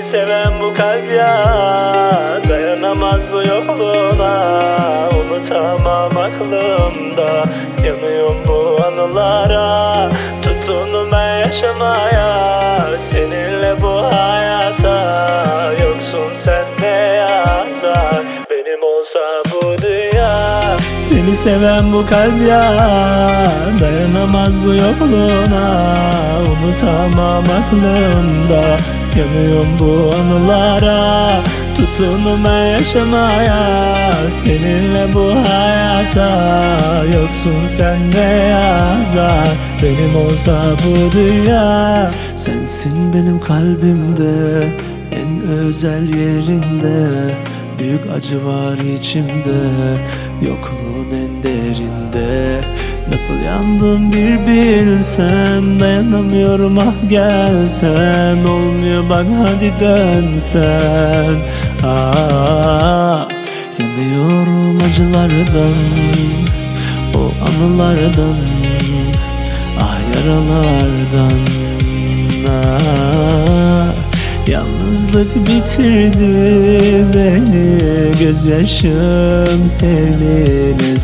seven bu kalp ya, dayanamaz bu yokluğuna. Unutamam aklımda, yanıyorum bu anılara. Tutundum ben yaşamaya, seninle bu hayata. Yoksun sen ne yazar, benim olsa bu dünya. Seni seven bu kalp ya, dayanamaz bu yokluğuna. Unutamam aklımda, yanıyorum bu anılara. Tutundum ben yaşamaya, seninle bu hayata. Yoksun sen ne yazar, benim olsa bu dünya. Sensin benim kalbimde, en özel yerinde. Büyük acı var içimde, yokluğun en derinde. Nasıl yandım bir bilsen, dayanamıyorum ah gelsen. Olmuyor bak hadi dönsen. Yanıyorum acılardan, o anılardan, ah yaralardan. Yalnızlık bitirdi beni, gözyaşım senin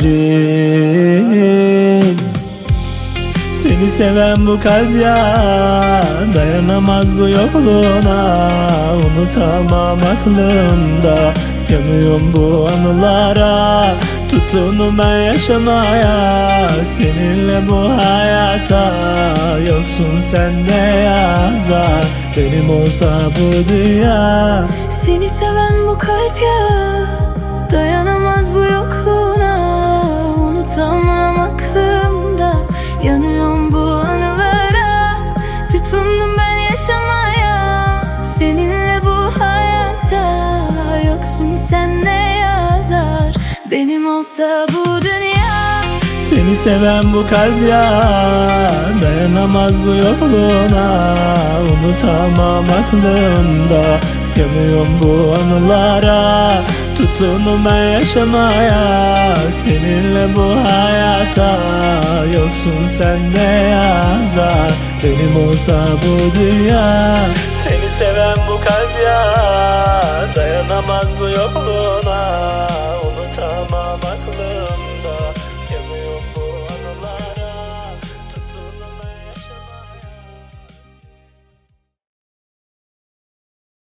eserin. Seni seven bu kalp ya, dayanamaz bu yokluğuna. Unutamam aklımda, yanıyorum bu anılara. Tutundum ben yaşamaya, seninle bu hayata. Yoksun sen ne yazar, benim olsa bu dünya. Seni seven bu kalp ya, dayanamaz bu yokluğuna. Unutamam aklımda, yanıyorum bu anılara. Tutundum ben yaşamaya, seninle bu hayata. Yoksun sen ne yazar, benim olsa bu dünya. Seni seven bu kalp ya, dayanamaz bu yokluğuna. Unutamam aklımda, yanıyorum bu anılara. Tutundum ben yaşamaya, seninle bu hayata. Yoksun sen ne yazar, benim olsa bu dünya. Seni seven bu kalp ya, dayanamaz bu yokluğuna.